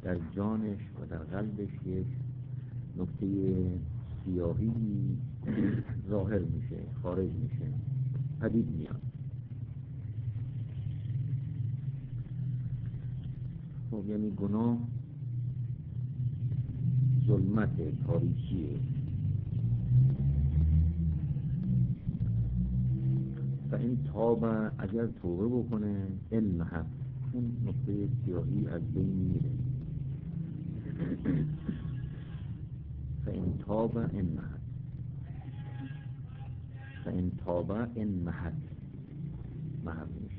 در جانش و در قلبش یک نقطه سیاهی ظاهر میشه، خارج میشه، پدید میاد. خب یعنی گناه ظلمت، تاریکیه. و این تاب اگر توبه بکنه انمحت، اون نقطه سیاهی از بین میره. فإن تاب انمحت، فإن تاب انمحت، محو میشه.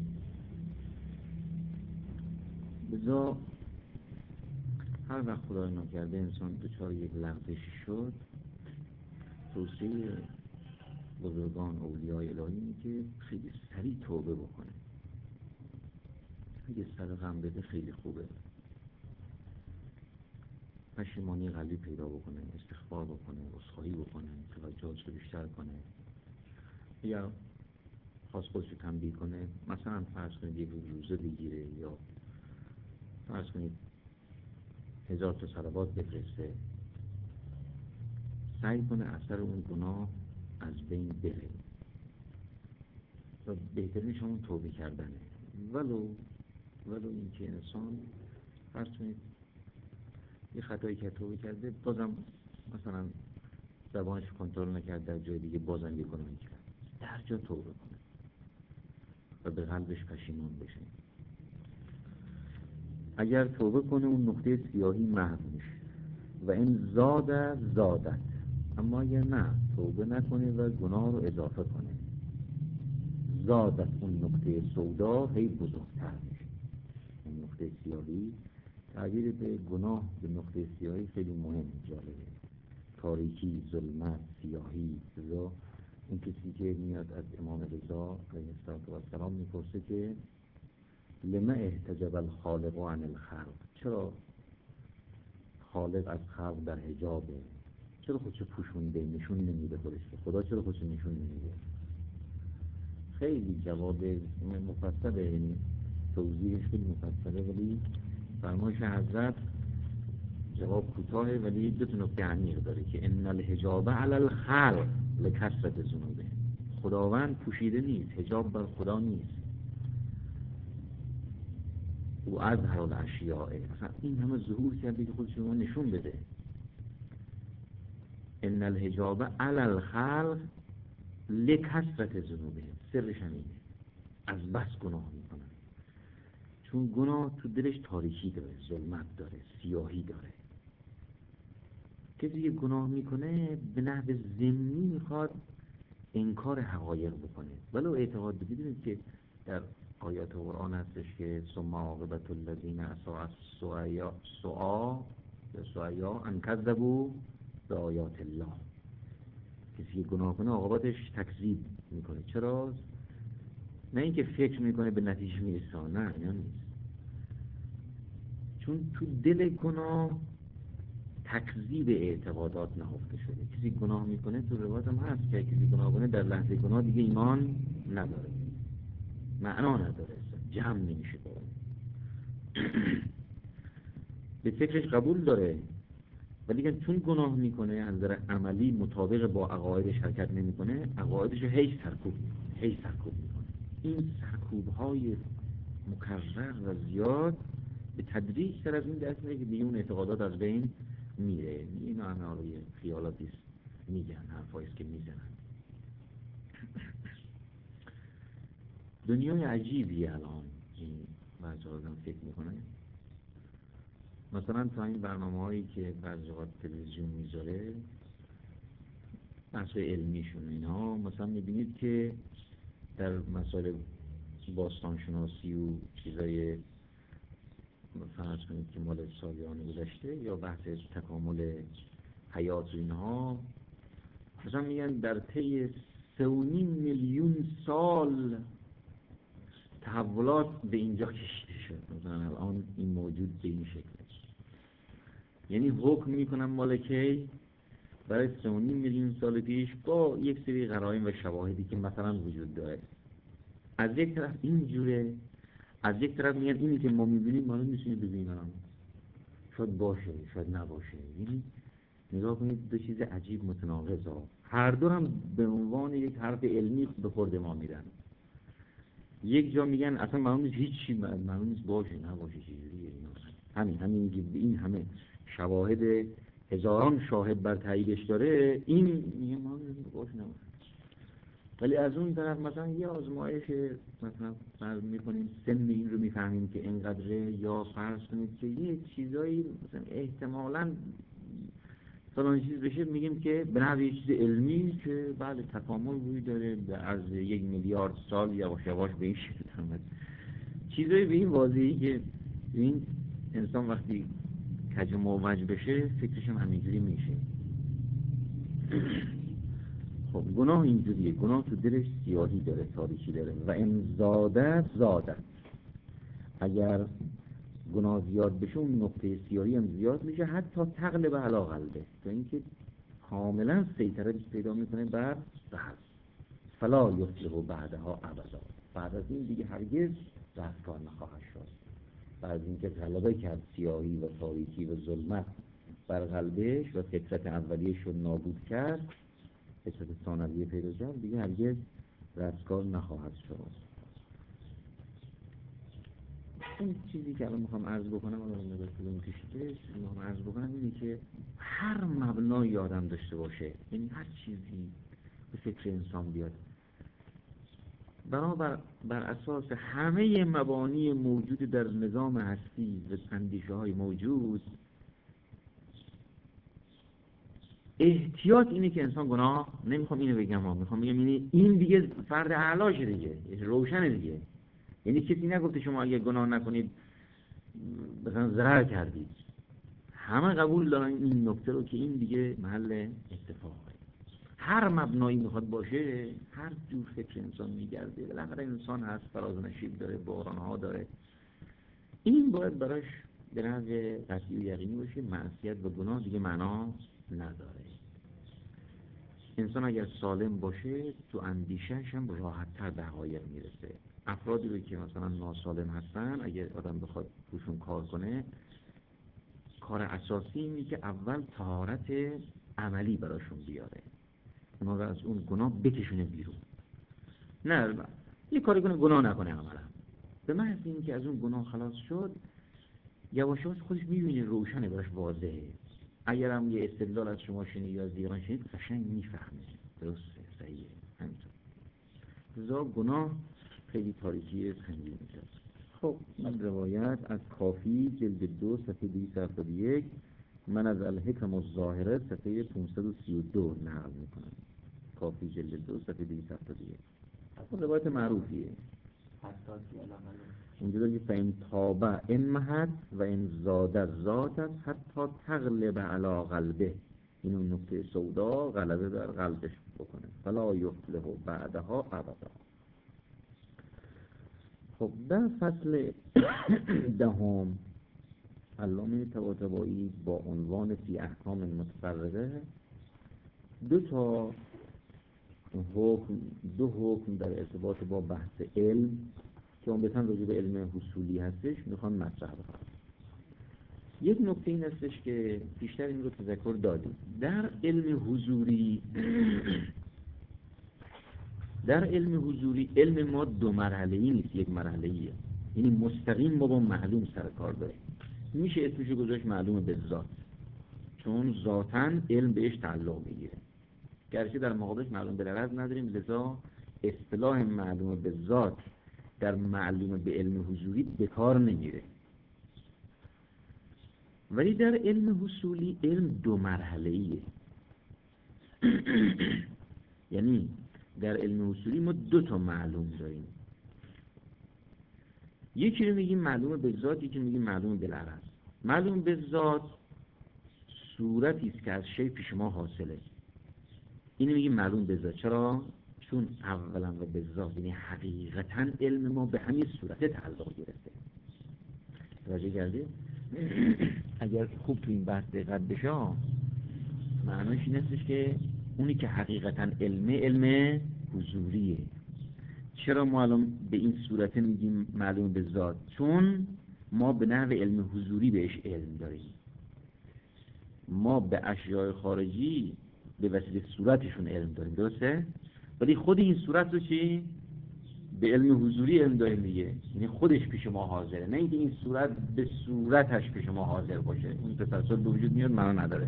بذار هر وقت خدای نکرده انسان دچار یک لغزشی شد، توصیه بزرگان اولیای الهی اینه که خیلی سریع توبه بکنه. اگه صدقه هم بده خیلی خوبه. پشیمانی قلبی پیدا بکنه، استغفار بکنه، عذرخواهی بکنه، توجهش رو بیشتر کنه. یا خواست خودش رو تنبیه کنه، مثلا فرض کنید یک روزه بگیره، یا فرض کنید 1000 تا صلوات بفرسته، سعی کنه اثر اون گناه از بین بره. و بهترینش همون توبه کردنه. ولو اینکه انسان فرض کنید یه خطایی که توبه کرده، بازم مثلا زبانش کنترل نکرد، در جای دیگه بازم یه گناهی کرد، در جا توبه کنه و به قلبش پشیمان بشه. اگر توبه کنه اون نقطه سیاهی محو میشه. و این زادت. اما اگر نه توبه نکنه و گناه رو اضافه کنه، زادت، اون نقطه سودا هی بزرگتر میشه. اون نقطه سیاهی، تعبیر به گناه به نقطه سیاهی خیلی مهم، جالبه. تاریکی، ظلمت، سیاهی. رضا این کسی که میاد از امام رضا علیه السلام میپرسه که لما احتجب الخالق عن الخلق، چرا خالق از خلق در حجابه؟ چرا خودشو پوشونده، نشون نمیده خودش؟ خدا چرا خودشو نشون نمیده؟ خیلی جواب مفصله، یعنی توضیحش خیلی مفصله، ولی فرمایش حضرت جواب کوتاهه ولی دو تا نکته عمیق داره که ان الحجاب علی الخلق لکثرت ذنوبه. خداوند پوشیده نیست، حجاب بر خدا نیست. او اظهر الاشیاء، مثلا این همه ظهور کرده که خودش رو نشون بده. ان الحجاب علی الخلق لکثرت ذنوبه، سرش همینه، از بس گناه میکنن. چون گناه تو دلش تاریکی داره، ظلمت داره، سیاهی داره. کسی که گناه میکنه به نحو ضمنی میخواد انکار حقایق بکنه، ولو اعتقاد بدید که در آیات قرآن هستش که ثم عاقبت الذین اساءوا السوء ان کذبوا بآیات الله. کسی که گناه کنه عاقبتش تکذیب میکنه. چرا؟ نه اینکه فکر میکنه به نتیجه میرسه، نه نیست. چون تو دل گناه تکذیب اعتقادات نهفته شده. کسی گناه میکنه، تو روایت هم هست که کسی گناه کنه در لحظه گناه دیگه ایمان نداره، معنا نداره، جمع نمیشه با اون. به فکرش قبول داره ولی دیگه چون گناه میکنه از نظر عملی مطابق با عقایدش حرکت نمیکنه، عقایدش رو هی سرکوب میکنه. این سرکوب های مکرر و زیاد به تدریج تر از این دست میگه که دیگه اون اعتقادات از بین میره. اینا همه آقای خیالاتیست میگن، حرفاییست که میزنن. دنیای عجیبیه الان این بعضی آدم فکر میکنه. مثلا تا این برنامه هایی که بعضی وقت تلویزیون میذاره، بحث علمیشون اینا، مثلا میبینید که در مسائل باستانشناسی و چیزای فرض کنید که مال سالیان گذشته یا بحث تکامل حیات و اینها، مثلا میگن در طی 3.5 میلیون سال تحولات به اینجا کشیده شد. مثلا الان این موجود به این شکل، یعنی حکم میکنن مال کی؟ برای 3.5 میلیون سال پیش با یک سری قرائن و شواهدی که مثلا وجود داره. از یک طرف این جوره، از یک طرف میگن اینی که ما میبینیم معلوم نیست، ببینم شاید باشه شاید نباشه. یعنی نگاه کنید دو چیز عجیب متناقض ها، هر دو هم به عنوان یک حرف علمی به خورد ما میرن. یک جا میگن اصلا معلوم نیست، هیچی معلوم نیست، باشه نباشه چجوریه. همین به این همه شواهد، هزاران شاهد بر تاییدش داره، این میگه معلوم نیست باشه نباشه. ولی از اون طرف مثلا یه آزمایش مثلا فرض میکنیم سن این رو میفهمیم که اینقدره، یا فرض کنید که یه چیزایی مثلا احتمالاً فلان چیز بشه، میگیم که به نحو یه چیز علمی که بله تکامل روی داره به عرض 1 میلیارد سال یواش یواش به این شکل آمد. چیزایی به این واضحی که این انسان وقتی کج و موج بشه فکرش هم همینجوری میشه. خب گناه اینجوریه، گناه تو دلش سیاهی داره، تاریکی داره. و این زاده اگر گناه زیاد بشه اون نقطه سیاهی هم زیاد میشه، حتی تغلب علی قلبه، تا اینکه کاملا سیطره پیدا میکنه بر قلب. فلا یصلح بعدها ابدا، بعد از این دیگه هرگز رستگار نخواهد شد. بعد از اینکه غلبه کرد سیاهی و تاریکی و ظلمت بر قلبش و فطرت اولیه‌اش رو نابود کرد، فطرت ثانویه پیدا کرد، دیگه هرگز رستگار نخواهد شد. این چیزی که الان میخوام عرض بکنم، الان نگاه طولانی کشیده، میخوام عرض بکنم اینه که هر مبنای آدم داشته باشه، یعنی هر چیزی به فکر انسان بیاد، بر اساس همه مبانی موجود در نظام هستی و اندیشه های موجود، احتیاط اینه که انسان گناه، نمیخوام اینو بگم، میخوام بگم این دیگه فرد اعلاشه دیگه، روشنه دیگه. یعنی کسی نگفته شما اگه گناه نکنید مثلا ضرر کردید، همه قبول دارن این نکته رو که این دیگه محل اتفاقه. هر مبنایی میخواد باشه، هر جور فکر انسان میگرده، بالاخره انسان هست، فراز و نشیب داره، بحران‌ها داره، این باید براش به نحو قطعی و یقینی باشه معصیت و گناه دیگه معنا نداره. انسان اگر سالم باشه تو اندیشه‌ش هم راحت‌تر به حقایق میرسه. افرادی رو که مثلا ناسالم هستن، اگر آدم بخواد روشون کار کنه، کار اساسی اینه که اول طهارت عملی براشون بیاره، اونا رو از اون گناه بکشونه بیرون. نه یه کاری کنه گناه نکنه عملا، به محض این که از اون گناه خلاص شد یواش یواش خودش میبینه، روشنه، براش واضحه. اگر هم یه استدلال از شما شنید یا از دیگران شنید قشنگ میفهمه، درسته، صحیحه، همینطور. لذا گناه خیلی تاریکی سنگین میشه. خب من روایت از کافی جلد 2 صفحه 271، من از الحکم الظاهره صفحه 532 نقل میکنم. کافی جلد 2 صفحه 271. اصلا روایت معروفیه. اینجا داری فین تابه امهد و این زاده زادت حتی تغلب علی قلبه، این اون نکته سودا غلبه بر قلبش بکنه. فلا یصلح بعدها ابدا. خب در فصل دهم علامه طباطبایی با عنوان فی احکام متفرقه دو حکم در ارتباط با بحث علم که عمدتاً راجع به علم حصولی هستش میخوان مطرح بکنم. یک نکته این هستش که بیشتر این رو تذکر دادیم، در علم حضوری علم ما 2 مرحله‌ای نیست، 1 مرحله‌ایه. یعنی مستقیم ما با معلوم سر کار داریم. میشه اسمشو گذاشت معلوم به ذات، چون ذاتاً علم بهش تعلق میگیره، گرچه در مقابلش معلوم به لفظ نداریم، لذا اصطلاح معلوم به ذات در معلوم به علم حضوری به کار نمیره. ولی در علم حصولی علم 2 مرحله‌ایه. یعنی در علم حصولی ما 2 تا معلوم داریم، یکی رو میگیم معلوم به ذات، یکی رو میگیم معلوم بالعرض. معلوم به ذات صورتی است که از شی پیش ما حاصله، اینو میگیم معلوم به ذات. چرا؟ چون اولا و به ذات یعنی حقیقتا علم ما به همین صورت تعلق گرفته. توجه کردید؟ اگر خوب تو این بحث دقت بشه معناش این هستش که اونی که حقیقتا علم حضوریه. چرا ما الان به این صورت میگیم معلوم به ذات؟ چون ما به نحو علم حضوری بهش علم داریم. ما به اشیاء خارجی به وسیله صورتشون علم داریم، درسته؟ ولی خود این صورت رو چی؟ به علم حضوری علم داریم دیگه، یعنی خودش پیش ما حاضره، نه اینکه این صورت به صورتش پیش ما حاضر باشه. این تسلسل به وجود میاد، معنا نداره.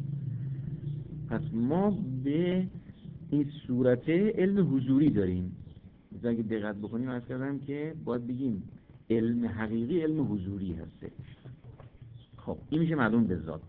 پس ما به این صورت علم حضوری داریم. مثلا اگه دقت بکنیم عرض کردم که باید بگیم علم حقیقی علم حضوری هسته. خب این میشه معلوم به ذات.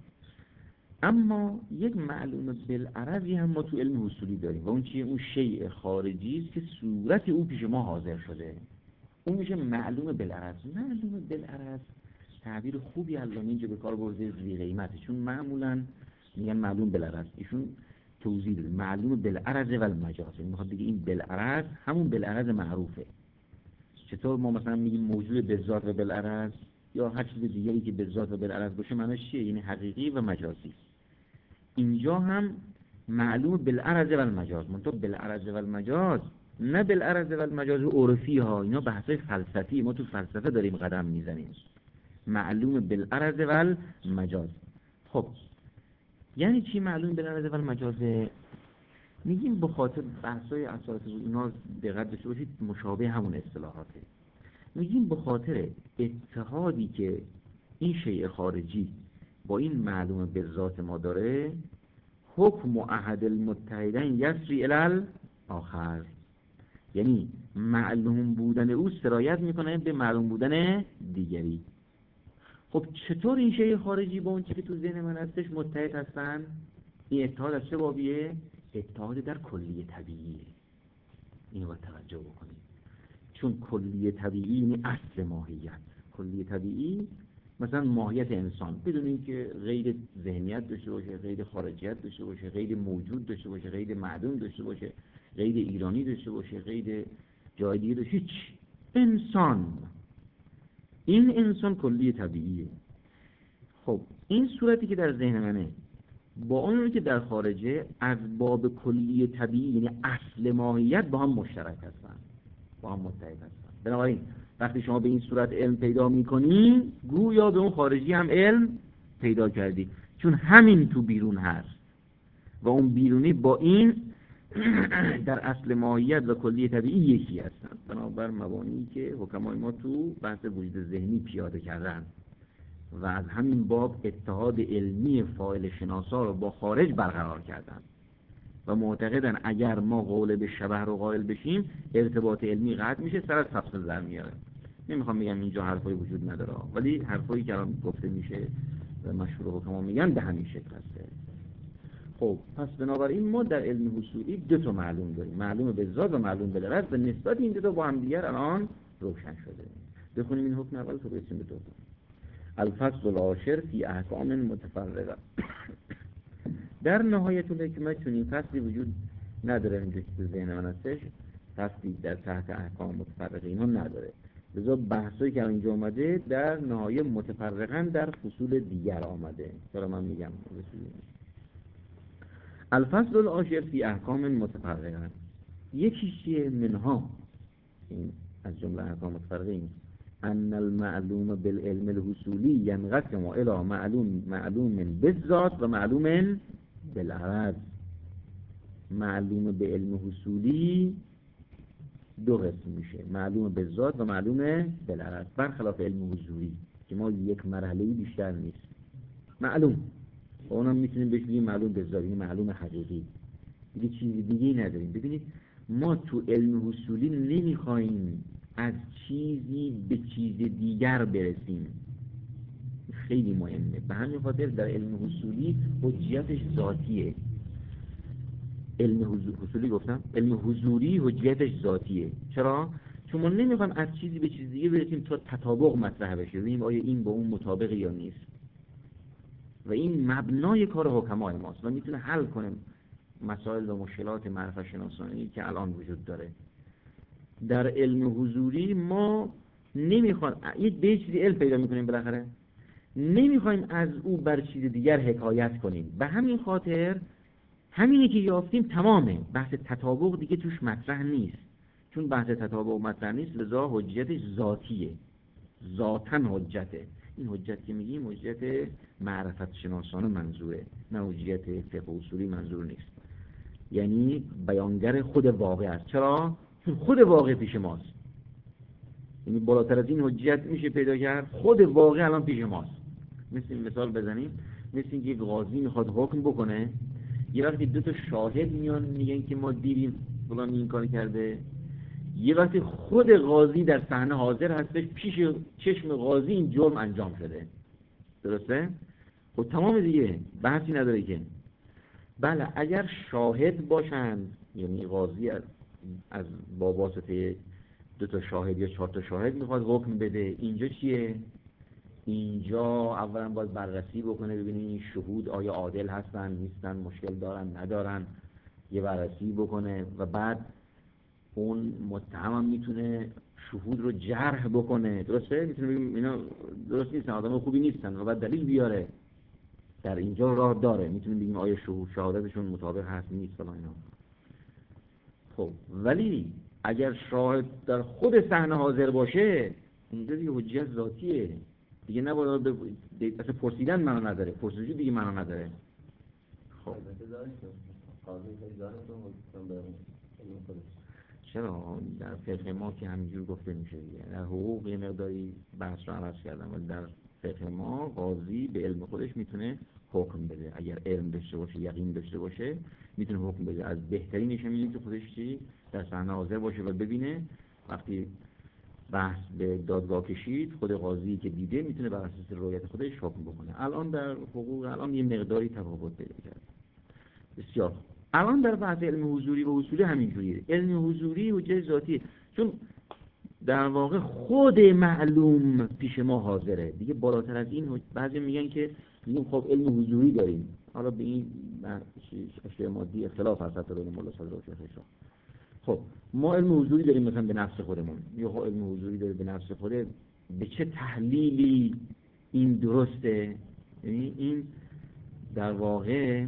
اما یک معلوم بالعرضی هم ما تو علم حصولی داریم و اون چیه؟ اون شیء خارجی است که صورت او پیش ما حاضر شده. اون میشه معلوم بالعرض. معلوم بالعرض تعبیر خوبی الان اینجا به کار برده ذی قیمته، چون معمولا میگن معلوم بالعرض، ایشون توضیح داده معلوم بالعرض و المجاز. میخواد بگه این بالعرض همون بالعرض معروفه. چطور ما مثلا میگیم موجود به ذات و بالعرض یا هر چیز دیگری که به ذات و بالعرض باشه معناش چیه؟ یعنی حقیقی و مجازی. اینجا هم معلوم بالعرض و المجاز، منتها بالعرض و المجاز نه بالعرض و المجاز عرفی ها، اینا بحثای فلسفی، ما تو فلسفه داریم قدم میزنیم. معلوم بالعرض و المجاز. خب یعنی چی معلوم بالعرض و المجاز؟ میگیم به خاطر بحثای اساسی اینا دقت داشته باشید، مشابه همون اصطلاحاته. میگیم به خاطر اتحادی که این شیء خارجی با این معلوم به ذات ما داره، حکم احد المتحدین یسری الی الاخر، یعنی معلوم بودن او سرایت میکنه به معلوم بودن دیگری. خب چطور این شیء خارجی با اون چیزی که تو ذهن من هستش متحد هستن؟ این اتحاد از چه بابیه؟ اتحاد در کلیه طبیعیه. اینو باید توجه بکنید، چون کلیه طبیعی یعنی اصل ماهیت. کلیه طبیعی مثلا ماهیت انسان بدون اینکه غیر ذهنیت داشته باشه، غیر خارجیت داشته باشه، غیر موجود داشته باشه، غیر معدوم داشته باشه، غیر ایرانی داشته باشه، غیر جای دیگه داشته، هیچ انسان، این انسان کلیه طبیعیه. خب این صورتی که در ذهن منه با اون که در خارجه از باب کلیه طبیعی یعنی اصل ماهیت با هم مشترک هستن، با هم متحد هستن. بنابراین وقتی شما به این صورت علم پیدا میکنی گویا به اون خارجی هم علم پیدا کردی، چون همین تو بیرون هست و اون بیرونی با این در اصل ماهیت و کلیه طبیعی یکی هستن. بنابر مبانی که حکمای ما تو بحث وجود ذهنی پیاده کردن و از همین باب اتحاد علمی فاعل شناسا رو با خارج برقرار کردن و معتقدن اگر ما قول به شبه رو قائل بشیم ارتباط علمی قطع میشه، سر از تفصیل در میاره. نمیخوام بگم اینجا حرفای وجود نداره، ولی حرفایی که الان گفته میشه و مشهور حکما میگن به همین شکل هسته. خب پس بنابراین ما در علم حصولی دو تا معلوم داریم، معلوم به ذات و معلوم به العرض، و نسبت این دو تا با هم دیگر الان روشن شده. بخونیم این حکم اول تا برسیم به دوم. الفصل العاشر فی احکام متفرقه. در نهایت الحکمت چون این فصلی وجود نداره، اینجا که تو ذهن من هستش فصلی در تحت احکام متفرقه اینا نداره، لذا بحثایی که اینجا آمده در نهایه متفرقاً در فصول دیگر آمده. چرا من میگم الفصل العاشر فی احکام متفرقه، یکی چیه؟ منها، این از جمله احکام متفرقه این ان المعلوم بالعلم الحصولی ینقسم الى معلوم بالذات و معلوم بالعرض. معلوم به علم حصولی دو قسم میشه، معلوم بالذات و معلوم بالعرض، برخلاف علم حضوری که ما یک مرحله‌ای بیشتر نیست. معلوم و اونم میتونیم بهش بگیم معلوم بالذات، یعنی معلوم حقیقی، دیگه چیز دیگه‌ای نداریم. ببینید ما تو علم حصولی نمیخوایم از چیزی به چیز دیگر برسیم، خیلی مهمه. به همین خاطر در علم حصولی حجیتش ذاتیه. علم حصولی گفتم، علم حضوری حجیتش ذاتیه. چرا؟ چون ما نمیخوایم از چیزی به چیز دیگه برسیم تا تطابق مطرح بشه، ببینیم آیا این با اون مطابقه یا نیست، و این مبنای کار حکمای ماست و میتونه حل کنه مسائل و مشکلات معرفت شناسانی که الان وجود داره. در علم حضوری ما نمیخوایم به چیزی علم پیدا میکنیم، بالاخره نمیخوایم از او بر چیز دیگر حکایت کنیم. به همین خاطر همینی که یافتیم تمامه، بحث تطابق دیگه توش مطرح نیست. چون بحث تطابق مطرح نیست لذا حجیتش ذاتیه، ذاتاً حجته، این حجت که میگیم حجت معرفت شناسانه منظوره، نه حجت فقه اصولی منظور نیست. یعنی بیانگر خود واقع است. چرا؟ چون خود واقع پیش ماست. یعنی بالاتر از این حجت میشه پیدا کرد؟ خود واقع الان پیش ماست. مثال بزنیم، مثل اینکه یک قاضی میخواد حکم بکنه، یه وقتی دو تا شاهد میان میگن که ما دیدیم فلان این کار کرده، یه وقتی خود قاضی در صحنه حاضر هستش، پیش چشم قاضی این جرم انجام شده. درسته؟ خب تمام دیگه، بحثی نداره که. بله اگر شاهد باشن، یعنی قاضی از با واسطه دو تا شاهد یا 4 تا شاهد میخواد حکم بده، اینجا چیه؟ اینجا اولا باید بررسی بکنه ببینید این شهود آیا عادل هستن نیستن، مشکل دارن ندارن، یه بررسی بکنه و بعد اون متهم هم میتونه شهود رو جرح بکنه. درسته؟ میتونه بگیم اینا درست نیستن، آدم خوبی نیستن و بعد دلیل بیاره. در اینجا راه داره، میتونیم بگیم آیا شهادتشون مطابق هست نیست فلان اینا. خب ولی اگر شاهد در خود صحنه حاضر باشه، اینجا دیگه حجت ذاتیه دیگه، نباید اصلا پرسیدن معنا نداره، پرسجو دیگه معنا نداره. خب چرا در فقه ما که همینجور گفته میشه دیگه، در حقوق یه مقداری بحث رو عوض کردم، ولی در فقه ما قاضی به علم خودش میتونه حکم بده. اگر علم داشته باشه، یقین داشته باشه، میتونه حکم بده. از بهترینش میگه که خودش چی در صحنه حاضر باشه و ببینه. وقتی بحث به دادگاه کشید، خود قاضی که دیده میتونه بر اساس رویت خودش حکم بکنه. الان در حقوق الان یه مقداری تفاوت پیدا کرد. بسیار. الان در بحث علم حضوری و اصولی همینجوریه. علم حضوری حجت ذاتی، چون در واقع خود معلوم پیش ما حاضره دیگه. بالاتر از این بعضی میگن که میگیم خب علم حضوری داریم، حالا به این اشیاء مادی اختلاف هست حتی بین مولا صدر و شیخ شاه. خب ما علم حضوری داریم مثلا به نفس خودمون، یا خب علم حضوری داره به نفس خوده، به چه تحلیلی این درسته؟ یعنی این در واقع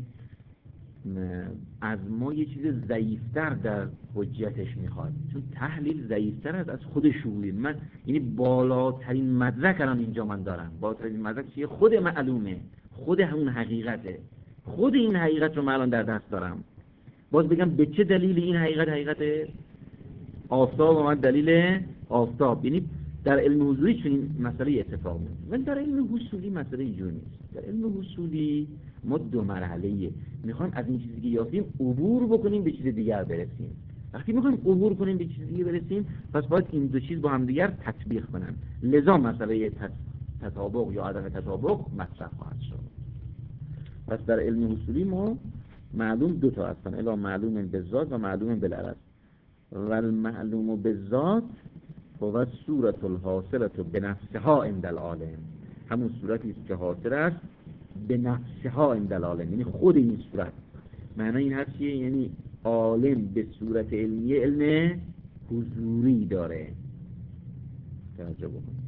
از ما یه چیز ضعیفتر در حجتش میخواد، چون تحلیل ضعیفتر از خود شهودی. من یعنی بالاترین مدرک الان اینجا من دارم. بالاترین مدرک چیه؟ خود معلومه، خود همون حقیقته. خود این حقیقت رو من الان در دست دارم. باز بگم به چه دلیل این حقیقت آفتاب اومد، دلیل آفتاب. یعنی در علم حضوری چنین مسئله اتفاق میفته، ولی در علم حصولی مسئله اینجوری نیست. در علم حصولی ما 2 مرحله‌ایه، میخوایم از این چیزی که یافتیم عبور بکنیم به چیز دیگر برسیم. وقتی میخوایم عبور کنیم به چیز دیگر برسیم، پس باید این 2 چیز با هم دیگر تطبیق کنن. لذا مسئله تطابق یا عدم تطابق مطرح خواهد شد. پس در علم حصولی ما معلوم 2 تا هستن، الا معلوم بالذات و معلوم بالعرض. و المعلوم بالذات هو صورت الحاصلة بنفسها عند العالم، همون صورتی است که حاصل است به نفسها عند العالم، یعنی خود این صورت. معنی این هست که یعنی عالم به صورت علمیه علم حضوری داره. توجه بکن.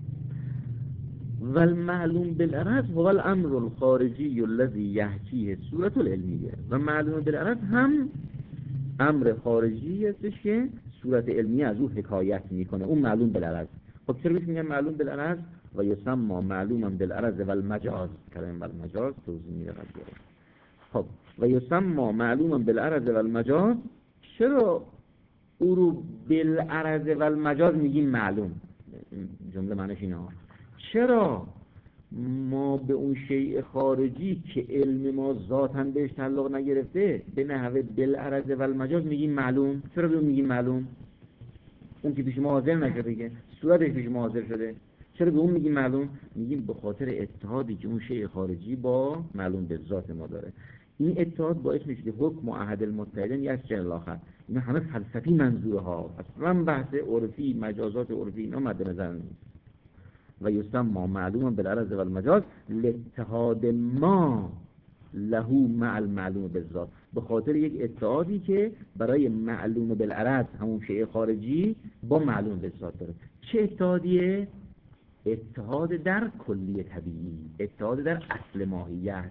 و المعلوم بالعرض هو الامر الخارجی الذي یحکیه صورت العلمیه. و معلوم بالعرض هم امر خارجی هستش که صورت علمیه از او حکایت میکنه، اون معلوم بالعرض. خب چرا بهش میگن معلوم بالعرض؟ و یسمى معلوما بالعرض و المجاز. کلمه بالمجاز توضیح میده قضیه. خب و یسمى معلوما بالعرض و المجاز، چرا او رو بالعرض و المجاز میگیم معلوم؟ جمله معنیش اینه، چرا ما به اون شیء خارجی که علم ما ذاتاً بهش تعلق نگرفته به نحوه بالعرض و المجاز میگیم معلوم؟ چرا به اون میگیم معلوم؟ اون که پیش ما حاضر نشده که صورتش پیش ما حاضر شده، چرا به اون میگیم معلوم؟ میگیم به خاطر اتحادی که اون شیء خارجی با معلوم به ذات ما داره. این اتحاد باعث میشه که حکم و احد المتحدین یسجل الاخر. اینا همه فلسفی منظوره ها، اصلا بحث عرفی مجازات عرفی اینا مد نظر نیست. و یسمى معلوما بالعرض و المجاز لاتحاد ما له مع المعلوم بالذات، به خاطر یک اتحادی که برای معلوم بالعرض همون شیء خارجی با معلوم بالذات داره. چه اتحادیه؟ اتحاد در کلی طبیعی، اتحاد در اصل ماهیت.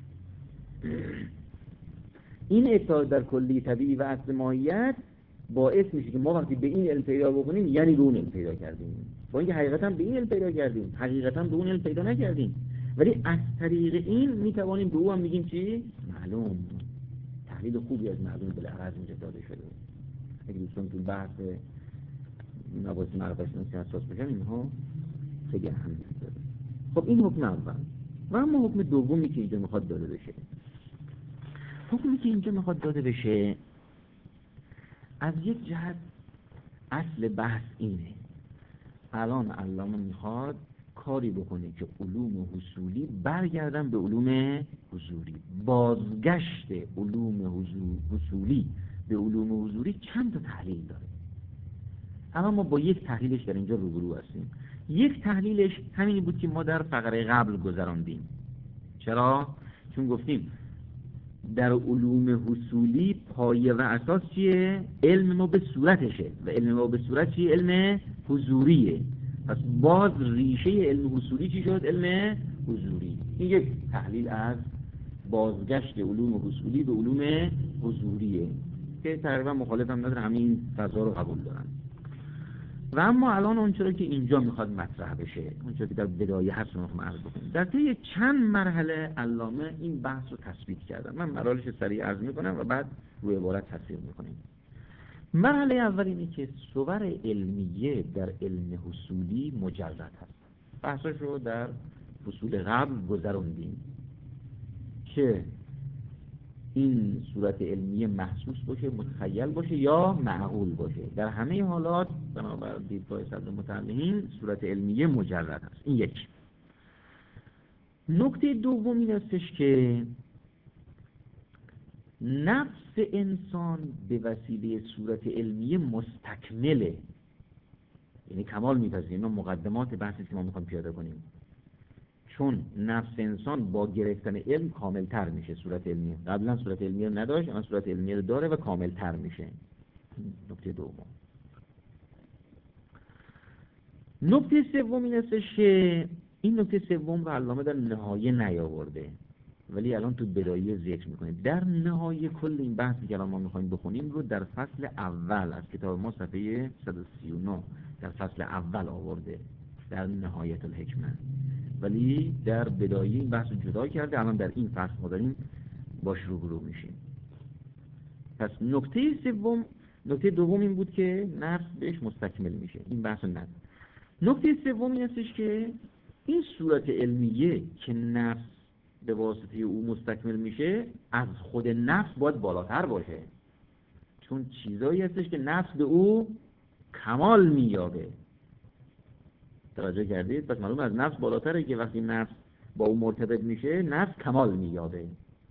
این اتحاد در کلی طبیعی و اصل ماهیت باعث میشه که ما وقتی به این علم پیدا بکنیم یعنی به اون علم پیدا کردیم. با اینکه حقیقتا به این علم پیدا کردیم، حقیقتا به اون علم پیدا نکردیم، ولی از طریق این میتوانیم به او هم میگیم چی؟ معلوم. تحلیل خوبی از معلوم بالاخره اینجا داده شده. اگه دوستان تو بحث مباحث معرفت شناسی حساس بشن، اینها خیلی اهمیت داره. خب این حکم اول. و اما حکم دومی که اینجا میخواد داده بشه، حکمی که اینجا میخواد داده بشه از یک جهت اصل بحث اینه. الان علامه میخواد کاری بکنه که علوم حصولی برگردن به علوم حضوری. بازگشت علوم حصولی به علوم حضوری چند تا تحلیل داره. اما ما با یک تحلیلش در اینجا روبرو هستیم. یک تحلیلش همینی بود که ما در فقره قبل گذراندیم. چرا؟ چون گفتیم در علوم حصولی پایه و اساس چیه؟ علم ما به صورتشه و علم ما به صورت چیه؟ علم حضوریه. پس باز ریشه علم حصولی چی شد؟ علم حضوری. این یک تحلیل از بازگشت علوم حصولی به علوم حضوریه که تقریبا مخالف هم نداره، همه این فضا رو قبول دارن. و اما الان اونچرا که اینجا میخواد مطرح بشه، اونچرا که در بدایه هست رو میخوام عرض بکنم، در طی چند مرحله علامه این بحث رو تثبیت کردن. من مراحلش سریع عرض میکنم و بعد روی عبارت تفسیر میکنیم. مرحله اول اینه که صور علمیه در علم حصولی مجرد هست. بحثش رو در فصول قبل گذروندیم که این صورت علمیه محسوس باشه، متخیل باشه یا معقول باشه. در همه حالات بنابر دیدگاه صدر متعلمین صورت علمیه مجرد هست. این یک. نکته دوم این استش که نفس انسان به وسیله صورت علمیه مستکمله، یعنی کمال میپذیره. اینا مقدمات بحثی که ما میخوایم پیاده کنیم. چون نفس انسان با گرفتن علم کاملتر میشه. صورت علمیه قبلا صورت علمیه رو نداشت، اما صورت علمیه رو داره و کاملتر میشه. نکته دوم. نکته سوم این استش که این نکته سوم رو علامه در نهایه نیاورده، ولی الان تو بدایه ذکر میکنه. در نهایه کل این بحثی که الان ما میخوایم بخونیم رو در فصل اول از کتاب ما صفحه 139 در فصل اول آورده، در نهایت الحکمه، ولی در بدایه این بحث رو جدا کرده. الان در این فصل ما داریم باش روبرو میشیم. پس نکته دوم این بود که نفس بهش مستکمل میشه. این بحث رو نداره. نکته سوم این هستش که این صورت علمیه که نفس به واسطه او مستکمل میشه از خود نفس باید بالاتر باشه، چون چیزایی هستش که نفس به او کمال مییابه. توجه کردید؟ پس معلوم از نفس بالاتره که وقتی نفس با او مرتبط میشه نفس کمال مییابه.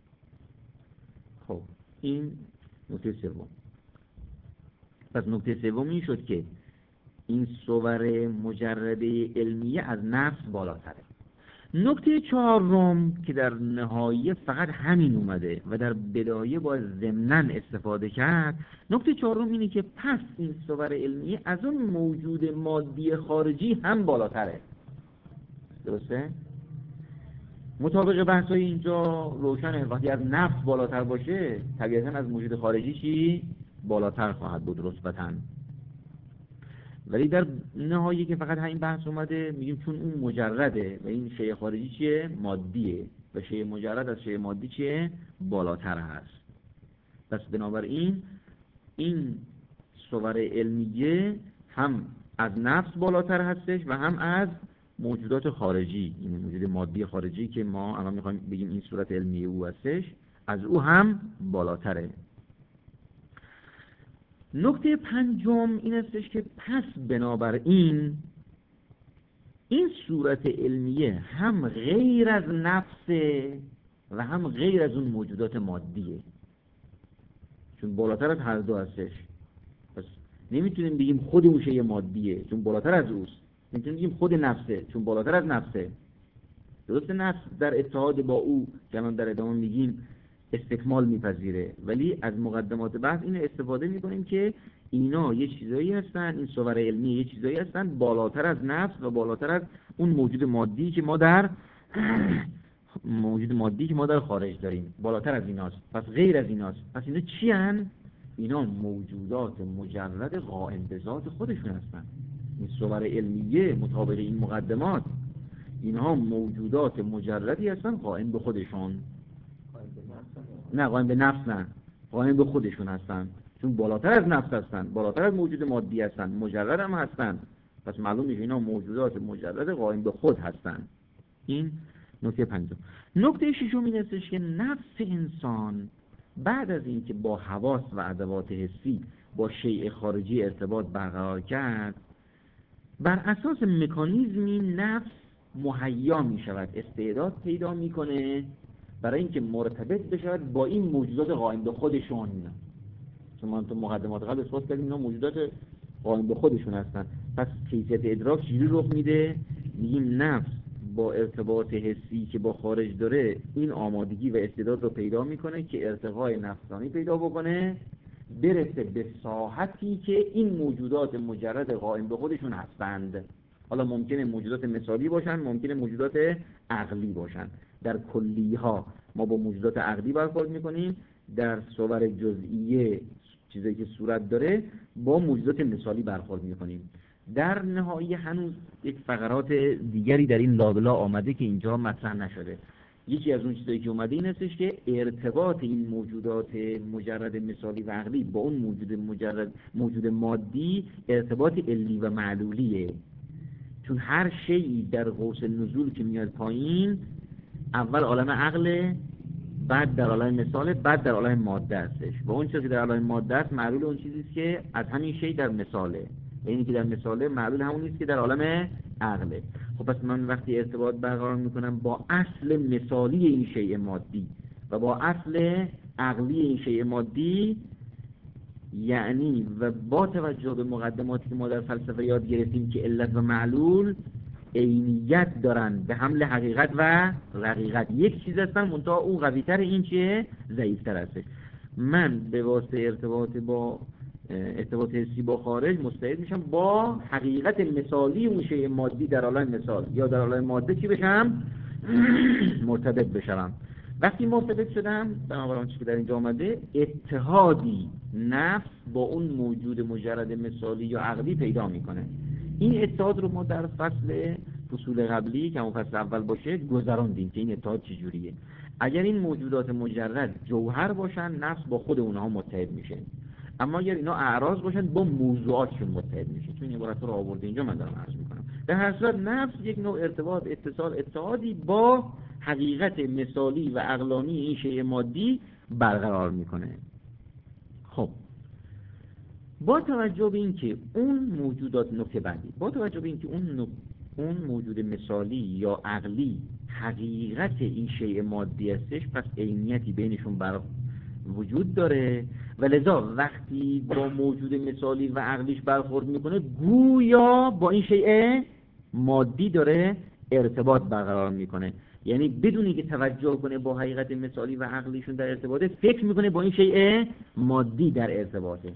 خب این نکته سوم. پس نکته سوم این شد که این صور مجرده علمیه از نفس بالاتره. نکته چهارم که در نهایه فقط همین اومده و در بدایه باید ضمناً استفاده کرد، نکته چهارم اینه که پس این صور علمیه از اون موجود مادی خارجی هم بالاتره. درسته؟ مطابق بحث‌های اینجا روشنه وقتی از نفس بالاتر باشه طبیعتاً از موجود خارجی چی؟ بالاتر خواهد بود رتبتاً. ولی در نهایی که فقط همین بحث اومده میگیم چون اون مجرده و این شیء خارجی چیه؟ مادیه و شیء مجرد از شیء مادی چیه؟ بالاتر هست. پس بنابراین این صور علمیه هم از نفس بالاتر هستش و هم از موجودات خارجی، این موجود مادی خارجی که ما الان میخوایم بگیم این صورت علمیه او هستش، از او هم بالاتره. نکته پنجم این استش که پس بنابراین این صورت علمیه هم غیر از نفسه و هم غیر از اون موجودات مادیه، چون بالاتر از هر دو هستش. پس نمیتونیم بگیم خود اون شیء مادیه چون بالاتر از اوست، نمیتونیم بگیم خود نفسه چون بالاتر از نفسه. درسته نفس در اتحاد با او که الان در ادامه میگیم استکمال میپذیره، ولی از مقدمات بحث این استفاده میکنیم که اینا یه چیزایی هستن، این صور علمی یه چیزایی هستن بالاتر از نفس و بالاتر از اون موجود مادی که ما در خارج داریم، بالاتر از ایناست. پس غیر از ایناست. پس اینا چی هن؟ اینا موجودات مجرد قائم به ذات خودشون هستن. این صور علمیه مطابق این مقدمات اینها موجودات مجردی هستن قائم به خودشون، نه قائم به نفس، نه قائم به خودشون هستن، چون بالاتر از نفس هستن، بالاتر از موجود مادی هستن، مجرد هم هستن. پس معلوم میشه اینا موجودات مجرد قائم به خود هستن. این نکته پنجم. نکته ششم این استش که نفس انسان بعد از اینکه با حواس و ادوات حسی با شیء خارجی ارتباط برقرار کرد، بر اساس مکانیزمی نفس مهیا می شود، استعداد پیدا میکنه برای اینکه مرتبط بشود با این موجودات قائم به خودشون. چون ما تو مقدمات قبل اثبات کردیم اینا موجودات قائم به خودشون هستن. پس کیفیت ادراک چجوری رخ میده؟ میگیم نفس با ارتباط حسی که با خارج داره این آمادگی و استعداد رو پیدا میکنه که ارتقای نفسانی پیدا بکنه، برسه به ساحتی که این موجودات مجرد قائم به خودشون هستند. حالا ممکنه موجودات مثالی باشن، ممکنه موجودات عقلی باشن. در کلیها ما با موجودات عقلی برخورد میکنیم، در صور جزئیه چیزی که صورت داره با موجودات مثالی برخورد میکنیم. در نهایی هنوز یک فقرات دیگری در این لابلا آمده که اینجا مطرح نشده. یکی از اون چیزایی که اومده این هستش که ارتباط این موجودات مجرد مثالی و عقلی با اون موجود مادی ارتباط علی و معلولیه. چون هر شیئی در قوس نزول که میاد پایین اول عالم عقل، بعد در عالم مثال، بعد در عالم ماده هستش و اون چیزی که در عالم ماده است معلول اون چیزی است که از همین شی در مثاله، اینی که در مثاله معلول همون نیست که در عالم عقله. خب پس من وقتی ارتباط برقرار میکنم با اصل مثالی این شیء مادی و با اصل عقلی این شیء مادی، یعنی و با توجه به مقدماتی که ما در فلسفه یاد گرفتیم که علت و معلول عینیت دارن به حمل حقیقت و رقیقت، یک چیز هستن منتها اون قوی‌تر، این چیه ضعیف‌تر هستش. من به واسطه ارتباط حسی با خارج مستعد میشم با حقیقت مثالی اون شیء مادی در عالم مثال یا در عالم ماده چی بشم؟ مرتبط بشم. وقتی مرتبط شدم بنابراین چیزی که در اینجا آمده اتحادی نفس با اون موجود مجرد مثالی یا عقلی پیدا میکنه. این اتحاد رو ما در فصول قبلی که همون فصل اول باشه گذراندیم که این اتحاد چجوریه. اگر این موجودات مجرد جوهر باشن نفس با خود اونها متحد میشه، اما اگر اینا اعراض باشن با موضوعاتشون متحد میشه. چون این عبارت رو آورده اینجا من دارم عرض میکنم. در هر صورت نفس یک نوع ارتباط، اتصال، اتحادی با حقیقت مثالی و عقلانی این شیء مادی برقرار میکنه. خب با توجه به اینکه اون موجودات، نکته بعدی، با توجه به اینکه اون موجود مثالی یا عقلی حقیقت این شیء مادی هستش، پس عینیتی بینشون وجود داره و لذا وقتی با موجود مثالی و عقلیش برخورد میکنه گویا با این شیء مادی داره ارتباط برقرار میکنه. یعنی بدونی که توجه کنه با حقیقت مثالی و عقلیشون در ارتباطه، فکر میکنه با این شیء مادی در ارتباطه.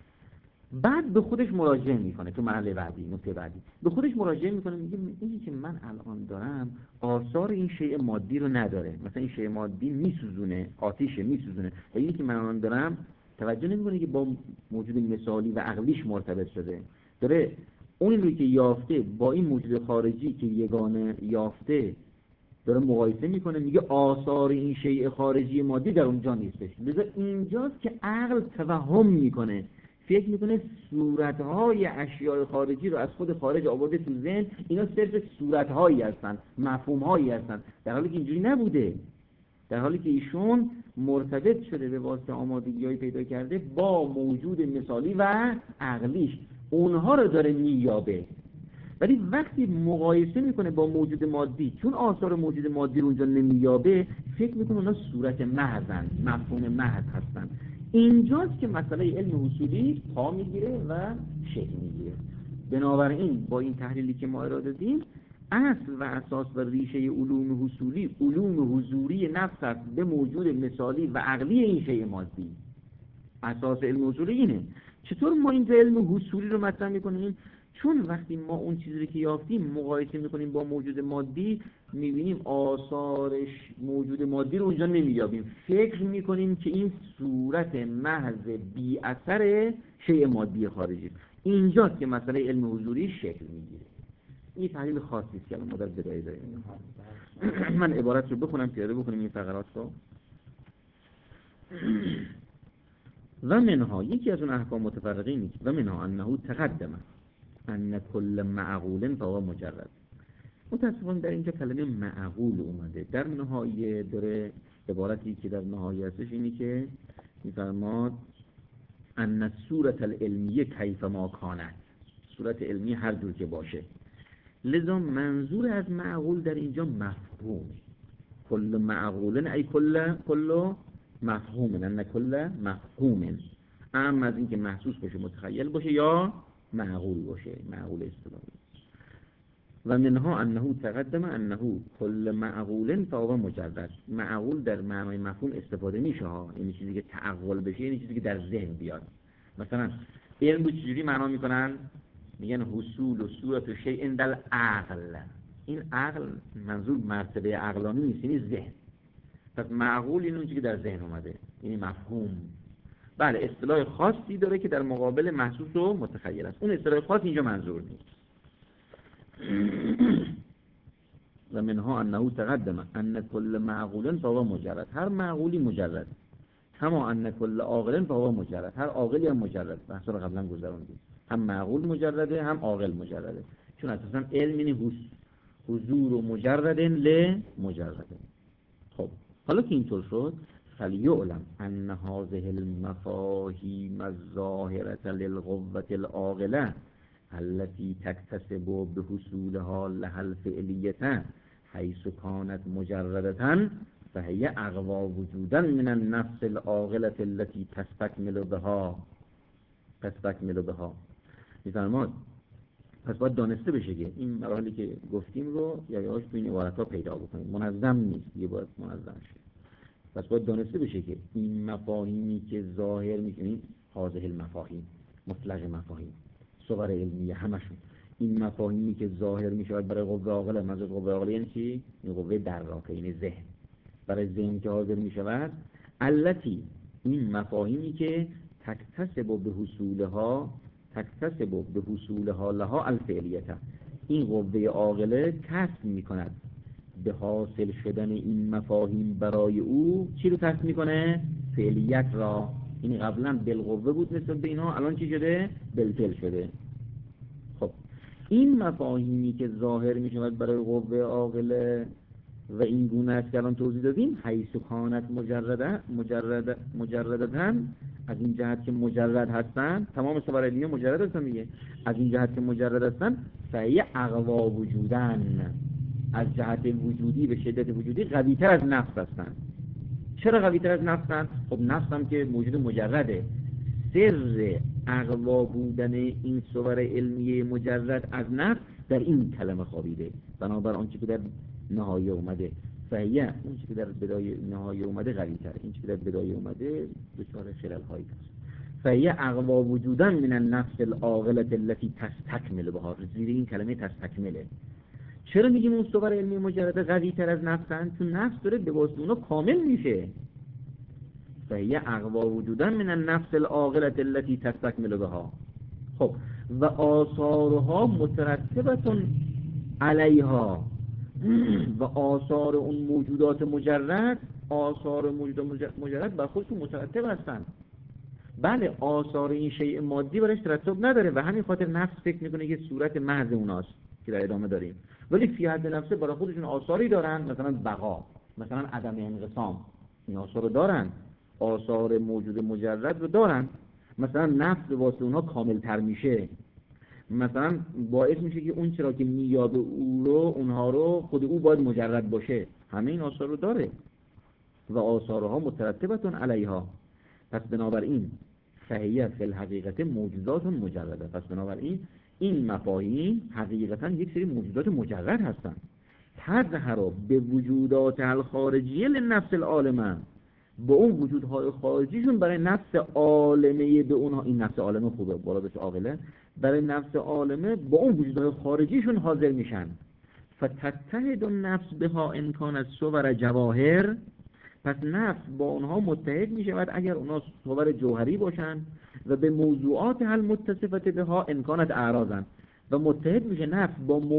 بعد به خودش مراجعه میکنه تو مرحله بعدی، نکته بعدی به خودش مراجعه میکنه، میگه اینی که من الان دارم آثار این شیء مادی رو نداره. مثلا این شیء مادی میسوزونه، آتیشه میسوزونه، و اینی که من الان دارم توجه نمیکنه که با موجود مثالی و عقلیش مرتبط شده، داره اون رو که یافته با این موجود خارجی که یگانه یافته داره مقایسه میکنه، میگه آثار این شیء خارجی مادی در اونجا نیستش. لذا اینجاست که عقل توهم میکنه، فکر میکنه صورتهای اشیاء خارجی رو از خود خارج آورده تو ذهن، اینا صرف صورتهایی هستن، مفهومهایی هستن، در حالی که اینجوری نبوده. در حالی که ایشون مرتبط شده به واسطه آمادگی‌هایی پیدا کرده با موجود مثالی و عقلیش، اونها رو داره مییابه. ولی وقتی مقایسه میکنه با موجود مادی، چون آثار موجود مادی رو اونجا نمییابه، فکر میکنه اونا صورت محضن، مفهوم محض هستن. اینجاست که مسئله علم حصولی پا میگیره و شکل میگیره. بنابراین با این تحلیلی که ما ارائه دادیم، اصل و اساس و ریشه علوم حصولی علوم حضوری نفس است به موجود مثالی و عقلی این شیء مادی. اساس علم حصولی اینه. چطور ما اینجا علم حصولی رو مطرح میکنیم؟ چون وقتی ما اون چیزی رو که یافتیم مقایسه میکنیم با موجود مادی، میبینیم آثارش موجود مادی رو اونجا نمییابیم، فکر میکنیم که این صورت محض بی اثر شیء مادی خارجی. اینجاست که مسئله علم حضوری شکل میگیره. این تحلیل خاصی است که ما در بدایه داریم. من عبارت رو بخونم پیاده بکنیم این فقرات رو. و منها، یکی از اون احکام متفرقه نیست، و منها انه تقدم ان کل معقول فهو مجرد. متاسفانه در اینجا کلمه معقول اومده، در نهایه داره عبارتی که در نهایه هستش اینی که میفرماد ان الصورت العلمیه کیف ما کانت، صورت علمی هر جور که باشه. لذا منظور از معقول در اینجا مفهوم، کل معقول ای کل مفهوم، ان کل مفهوم، اما از اینکه محسوس باشه متخیل باشه یا معقول باشه، معقول اصطلاحی. و منها انه تقدم انه کل معقول فهو مجرد. معقول در معنای مفهوم استفاده میشه ها، این چیزی که تعقل بشه، این چیزی که در ذهن بیاد. مثلا علم رو چجوری معنا میکنن؟ میگن حصول و صورت و شیء در عقل. این عقل منظور مرتبه عقلانی نیست، یعنی ذهن. پس معقول این اون چیزی که در ذهن اومده، یعنی مفهوم. بله اصطلاح خاصی داره که در مقابل محسوس و متخیل است. اون اصطلاح خاص اینجا منظور نیست. و منها انه تقدم ان کل معقول فهو مجرد. هر معقولی مجرد، کما ان کل عاقل فهو مجرد. هر عاقلی هم مجرد. بحث رو قبلا گذروندیم، هم معقول مجرده هم عاقل مجرده، چون اساسا علم یعنی حضور و مجرد لمجرد. خب حالا که اینطور شد، فلیعلم ان هذه المفاهیم الظاهرة للقوة العاقلة التي تكتسب بحصولها لها الفعلية حيث كانت مجردة فهي اقوى وجودا من النفس العاقلة التي تستكمل بها. میفرماد پس باید دانسته بشه که این مراحلی که گفتیم رو یایه‌هاش تو این عبارت‌ها پیدا بکنیم، منظم نیست، یه باید منظم شه. پس باید دانسته بشه که این مفاهیمی که ظاهر می‌کنیم، هذه المفاهیم، مطلق مفاهیم، صور علمیه همشون، این مفاهیمی که ظاهر می‌شود برای قوه عاقله، منظور قوه عاقله یعنی چی؟ این قوه دراکه، یعنی ذهن. برای ذهن که حاضر می‌شود، التی، این مفاهیمی که تکتسب به حصولها لها الفعلیت، این قوه عاقله کسب می‌کند به حاصل شدن این مفاهیم برای او چی رو کسب می‌کنه؟ فعلیت را. این قبلا بالقوه بود نسبت به اینها، الان چی شده؟ بالفعل شده. خب این مفاهیمی که ظاهر می‌شود برای قوه عاقله و این گونه است که الان توضیح دادیم، حیث کانت مجردتن، از این جهت که مجرد هستن، تمام صور علمیه مجرد هستن دیگه، از این جهت که مجرد هستن، فهی اقوا وجودن، از جهت وجودی به شدت وجودی قوی‌تر از نفس هستن. چرا قوی‌تر از نفسن؟ خب نفس هم که موجود مجرده. سر اقوا بودن این صور علمیه مجرد از نفس در این کلمه خوابیده. بنابر آنچه که در نهایه اومده، فهیه اون چیزی که در بدایه نهایه اومده قوی‌تره، این چیزی که در بدایه اومده دچار خلل‌هایی است. فهیه اقوا وجودن من النفس العاقلة التي تستكمل بها، زیر این کلمه تستکمله. چرا میگیم اون صور علمی مجرده قوی‌تر از نفسن؟ چون نفس داره به واسطه اونا کامل میشه. فهیه اقوا وجودن من النفس العاقلة التي تستكمل بها. خب و آثارها مترتبة علیها، و آثار اون موجودات مجرد، آثار موجودات مجرد بر خودشون مترتب هستن. بله آثار این شیء مادی برش ترتب نداره و همین خاطر نفس فکر میکنه که صورت محض اوناست که در ادامه داریم، ولی فی حد نفسه برای خودشون آثاری دارن، مثلا بقا، مثلا عدم انقسام، این آثار رو دارن، آثار موجود مجرد رو دارن. مثلا نفس به واسطه اونها کامل تر میشه، مثلا باعث میشه که اون چرا که میاد او رو، اونها رو، خود او باید مجرد باشه، همه این آثار رو داره و آثارها مترتبتون علیها. پس بنابراین فهیه فی الحقیقت موجودات مجرده. پس بنابراین این مفاهیم حقیقتا یک سری موجودات مجرد هستن. تظهر به وجودات الخارجیه لنفس العالمه، با اون وجودهای خارجیشون برای نفس عالمه به اونها، این نفس عالمه خوبه بالا بهش عاقله، برای نفس عالمه با اون وجودهای خارجیشون حاضر میشن. فتتحد النفس بها ان کانت صور جواهر، پس نفس با اونها متحد میشود اگر اونها صور جوهری باشن، و به موضوعات هل متصفت بها امکانت اعراضن و متحد میشه نفس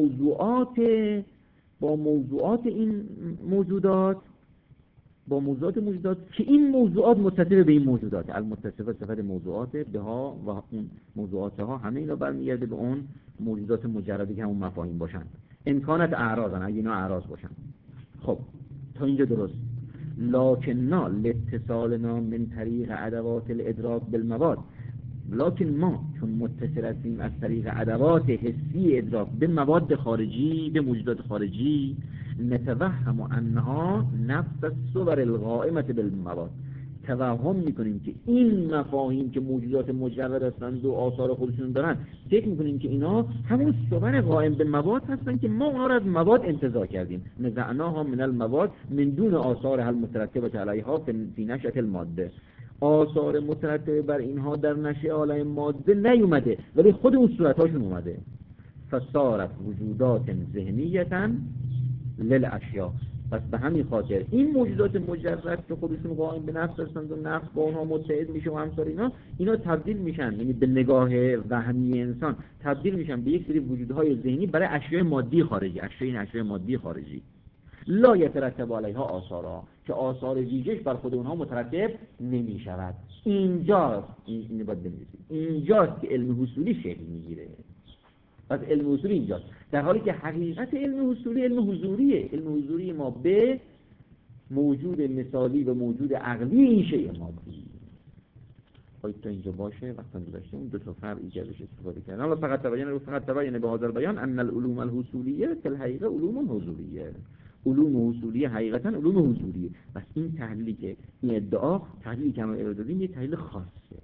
با موضوعات این موجودات، با موضوعات که این موضوعات متصف به این موجودات. المتصفه صفت موضوعات بها و اون موضوعات ها همه اینا برمیگرده به اون موجودات مجردی که همون مفاهیم باشن. امکانت اعراضن، اگه اینا اعراض باشن. خب تا اینجا درست. لکننا لاتصالنا من طریق ادوات الادراک بالمواد، لکن ما چون متصل هستیم از طریق ادوات حسی ادراک به مواد خارجی، به موجودات خارجی، نتوهم انها نفس الصور القائمه بالمواد، توهم میکنیم که این مفاهیم که موجودات مجرد هستند و آثار خودشون دارن، فکر میکنیم که اینا همون صور قائم به مواد هستن که ما اونا رو از مواد انتزاع کردیم. نزعناها من المواد من دون آثار المترتبه علیها فی نشأة الماده، آثار مترتبه بر اینها در نشأه عالم ماده نیومده ولی خود اون صورتاشون اومده. فصارت وجودات ذهنیتا للاشیاء، پس به همین خاطر این موجودات مجرد که خودشون قائم به نفس هستند و نفس با اونها متحد میشه و همسار اینا تبدیل میشن، یعنی به نگاه وهمی انسان تبدیل میشن به یک سری وجودهای ذهنی برای اشیاء مادی خارجی، اشیاء مادی خارجی. لا یترتب علیها آثارها، که آثار ویژه‌اش بر خود اونها مترتب نمیشود. اینجاست این باید بنویسید، اینجاست که علم حصولی شکل میگیره. پس علم حصولی اینجاست، در حالی که حقیقت علم حصولی علم حضوریه. علم حضوری ما به موجود مثالی و موجود عقلی این شیء مادی. باید تا اینجا باشه. وقتا گذاشته اون دو تا فرع ایجابش استفاده کردن. حالا فقط تبین به هذا البیان ان العلوم الحصولیه فی الحقیقه علوم حضوریه. علوم حصولی حقیقتا علوم حضوریه. بس این تحلیلی که این ادعا تحلیلی که ما ارائه دادیم یه تحلیل خاصه.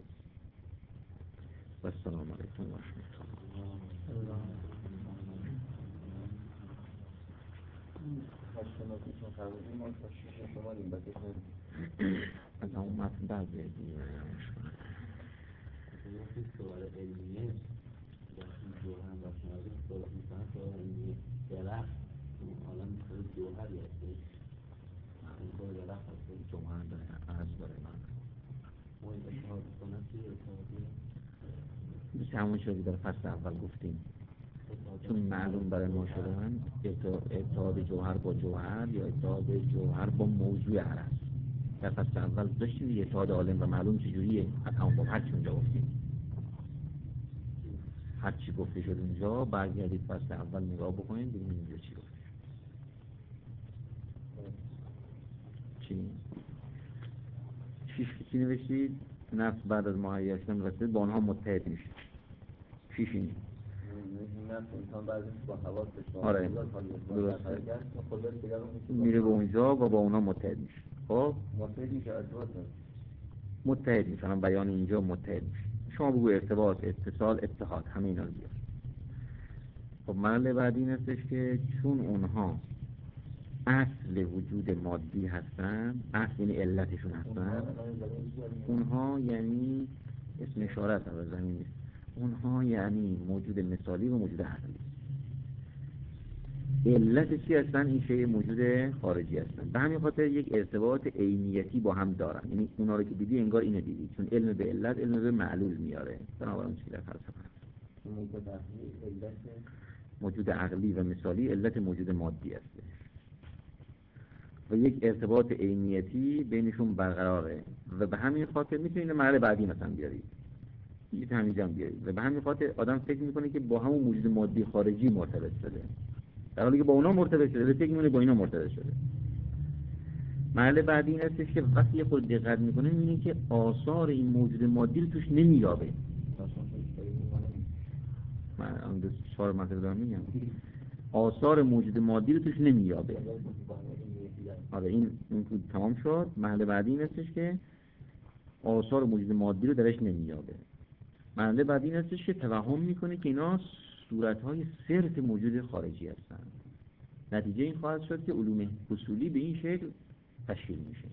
و السلام علیکم و رحمت الله. از همون متن بعد دیگه سوال علمیه جوهر و شناسی سوال میکنن سوال علمیه درخت حالا مثل جوهری هستش این سوال درخت هستش جوهر داره عرض داره من ما این اشتهاد کنم که اشتهادیه مثل همون شدی در فصل اول گفتیم چون معلوم برای ما شدن اتحاد جوهر با جوهر یا اتحاد جوهر با موضوع عرض. در فصل اول داشتیم یه اتحاد عالم و معلوم چجوریه از همون با هرچی اونجا گفتیم. هرچی گفته شد اونجا برگردید فصل اول نگاه بکنید ببینید اینجا چی گفته شد. چی نوشتید؟ نفس بعد از مهیا شدن رسید با آنها متحد میشه. این انسان بعضی با حواسش آره میره به اونجا و با اونا متحد میشه. خب متحد میشه. هم بیان اینجا متحد میشه. شما بگو ارتباط، اتصال، اتحاد، همه اینا رو بیار. خب مرحله بعدی این هستش که چون اونها اصل وجود مادی هستن، اصل یعنی علتشون هستن، اونها یعنی اسم اشاره هست از زمین نیست، اونها یعنی موجود مثالی و موجود عقلی. علت چی هستن؟ این شیء موجود خارجی هستن. به همین خاطر یک ارتباط عینیتی با هم دارن. یعنی اونا رو که دیدی انگار اینو دیدی، چون علم به علت علم به معلول میاره. بنابراین چیزی در فلسفه هست. موجود عقلی و مثالی علت موجود مادی هست و یک ارتباط عینیتی بینشون برقراره و به همین خاطر میتونید مرحله بعدی مثلا بیارید. یه همینجا بیارید و به همین خاطر آدم فکر میکنه که با همون موجود مادی خارجی مرتبط شده، در حالی که با اونا مرتبط شده، فکر میکنه با اینا مرتبط شده. مرحله بعدی این هستش که وقتی خود دقت میکنه میبینه که آثار این موجود مادی رو توش نمییابه. من اون دو چهار مطلب دارم میگم. آثار موجود مادی رو توش نمییابه. آره این تمام شد. مرحله بعدی این هستش که آثار موجود مادی رو درش نمییابه. مرحله بعدی این هستش که توهم میکنه که اینا صورتهای صرف موجود خارجی هستن. نتیجه این خواهد شد که علوم اصولی به این شکل تشکیل میشه.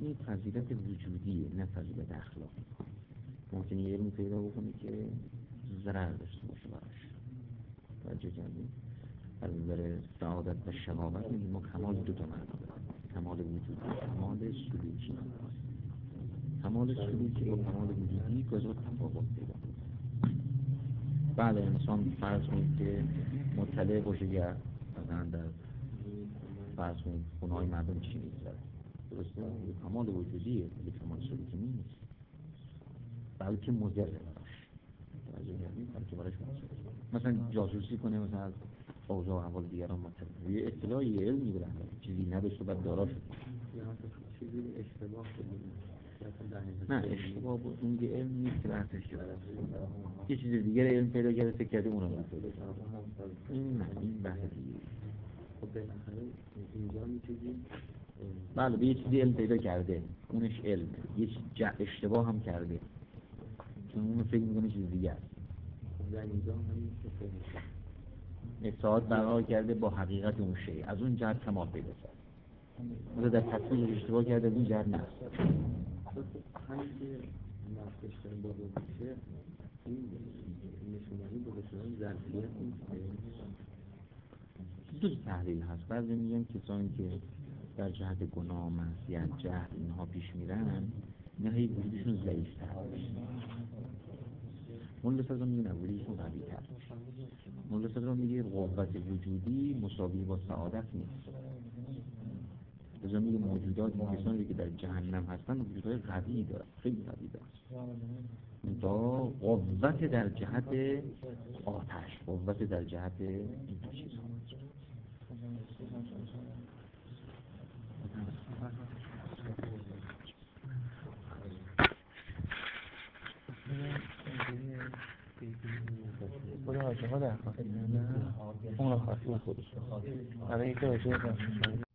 این فضیلت وجودیه نه فضیلت اخلاقی. ممکنه یه علمی پیدا بکنه که ضرر داشته باشه براش. توجه کردیم؟ از نظر سعادت و شقاوت میگیم ما کمال دو تا معنا داریم، کمال وجودی، کمال سلوکی. کمال سلوکی و کمال وجودی گذار تفاوت پیدا کنه. بله انسان فرض کنید که مطلع باشه که مثلا در فرض کنید خونه‌های مردم چی می‌گذره، درسته؟ یه کمال وجودیه ولی کمال سلوکی نیست، بلکه مضره براش. توجه کردید؟ بلکه براش مضره. مثلا جاسوسی کنه، مثلا از اوضاع و احوال دیگران مطلع، یه اطلاعی یه علمی بده، چیزی نداشته بعد دارا شد. چیزی اشتباه کنیم. نه اشتباه بود، اون یه علم نیست که بحثش شده، یه چیز دیگر علم پیدا کرده فکر کرده اونو پیدا کرده. این نه، این بحث دیگه. خب بالاخره اینجا میتونیم بله به یه چیزی علم پیدا کرده، اونش علمه، یه اشتباه هم کرده چون اونو فکر میکنه چیز دیگه است. خب در اینجا همین اتحاد برقرار کرده با حقیقت اون شی، از اون جهت کمال پیدا کرد. مثلا در تصویر اشتباه کرده از این جهت نه. همین که نفسش داریم بابا میشه این نشونانی با نشونانی ظرفیت نیست. دو تحلیل هست. بعضی میگن کسانی که در جهت گناه، معصیت، جهل اینها پیش میرن اینا هی وجودشون ضعیف‌تر میشه. مولوی صدران میگه نه، وجودشون قوی‌تر میشه. مولوی صدران میگه قوت وجودی مساوی با سعادت نیست. لذا میگه موجودات کسانی که در جهنم هستن وجودهای قوی دارن، خیلی قوی دارن. تا قوت در جهت آتش، قوت در جهت این چیزها. خدا حاجه ها در خواهد اون را خواهد خودش برای یک راجعه